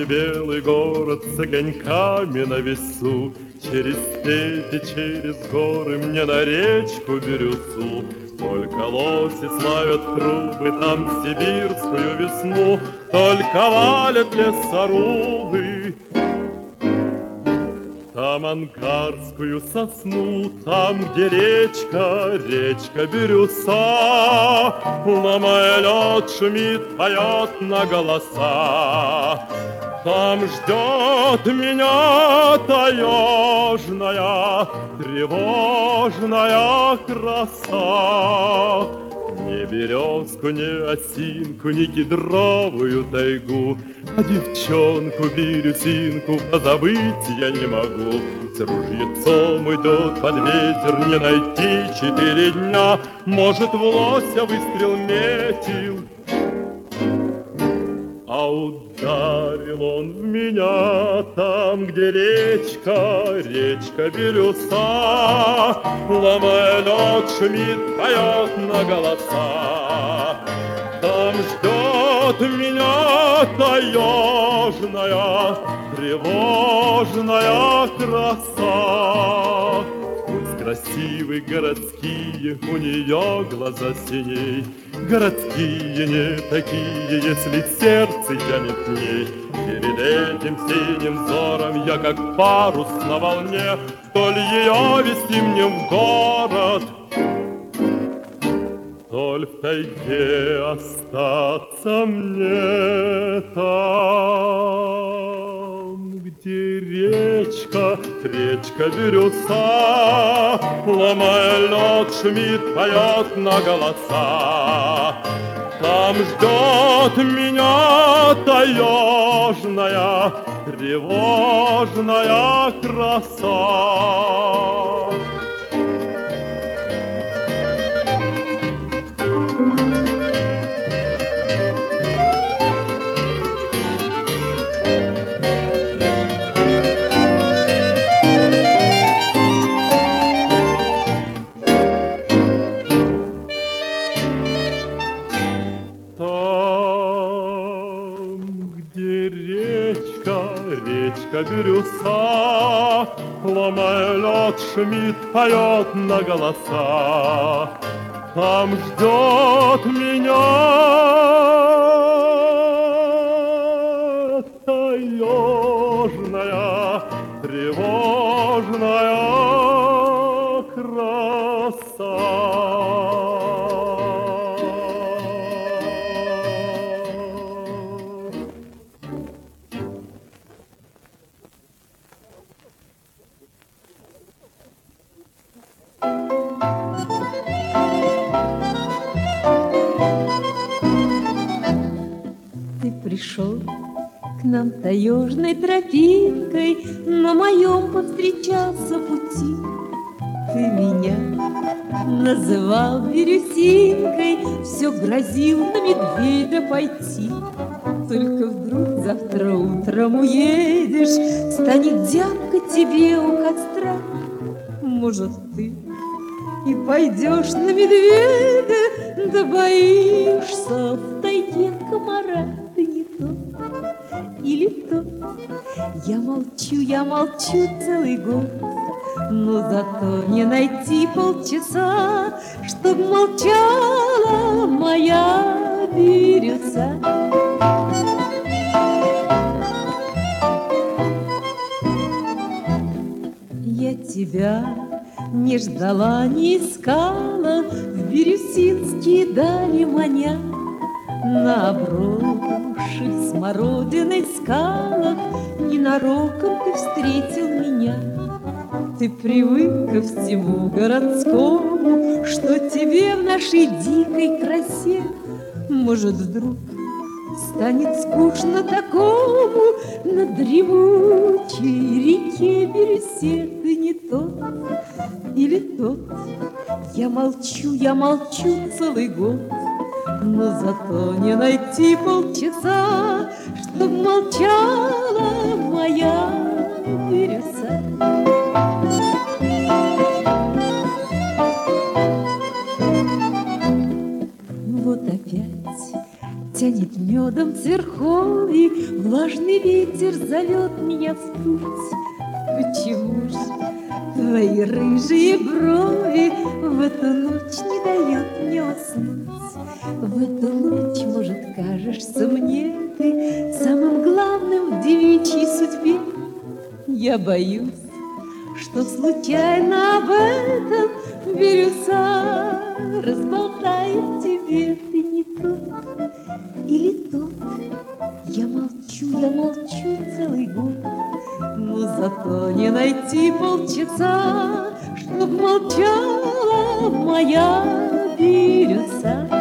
белый город с огоньками на весу. Через степи, через горы мне на речку Бирюсу. Только лоси славят трубы там сибирскую весну, только валят лесорубы там ангарскую сосну, там, где речка, речка Бирюса, ломая лед, шумит, поет на голоса. Там ждет меня таежная, тревожная краса. Ни березку, ни осинку, ни кедровую тайгу, а девчонку бирюсинку позабыть я не могу. С ружьецом идет под ветер, не найти 4 дня. Может, в лося выстрел метил, а ударил он в меня там, где речка, речка Бирюса, ломая лед, шумит, поет на голоса. Там ждет меня таежная, тревожная краса. Пусть красивые городские, у нее глаза синей, городские не такие, если сердце тянет к ней. Перед этим синим взором я как парус на волне, то ли ее вести мне в город, то ли в тайге остаться мне там, где речка, речка Бирюса, ломая лед, шумит, поет на голоса. Там ждет меня таежная, тревожная краса. Речка Бирюса, ломая лед, шумит, поет на голоса. Там ждет меня таежная, тревожная краса. Пришел к нам таежной тропинкой, на моем повстречался пути. Ты меня называл бирюсинкой, все грозил на медведя пойти. Только вдруг завтра утром уедешь, станет зябко тебе у костра. Может, ты и пойдешь на медведя, да боишься в тайге комара. Или то. Я молчу целый год, но зато не найти полчаса, чтоб молчала моя бирюса. Я тебя не ждала, не искала, в бирюсинские дали маня. На обросших смородиной скалах ненароком ты встретил меня. Ты привык ко всему городскому, что тебе в нашей дикой красе. Может, вдруг станет скучно такому на дремучей реке Бирюсе. Ты не тот или тот. Я молчу целый год, но зато не найти полчаса, чтоб молчала моя бирюса. Вот опять тянет медом цверховий, влажный Влажный ветер зовет меня в путь. Почему ж твои рыжие брови в эту ночь не дают мне уснуть? В эту ночь, может, кажешься мне ты самым главным в девичьей судьбе. Я боюсь, что случайно об этом бирюса разболтает тебе. Ты не тот или тот. Я молчу целый год, но зато не найти полчаса, чтоб молчала моя бирюса.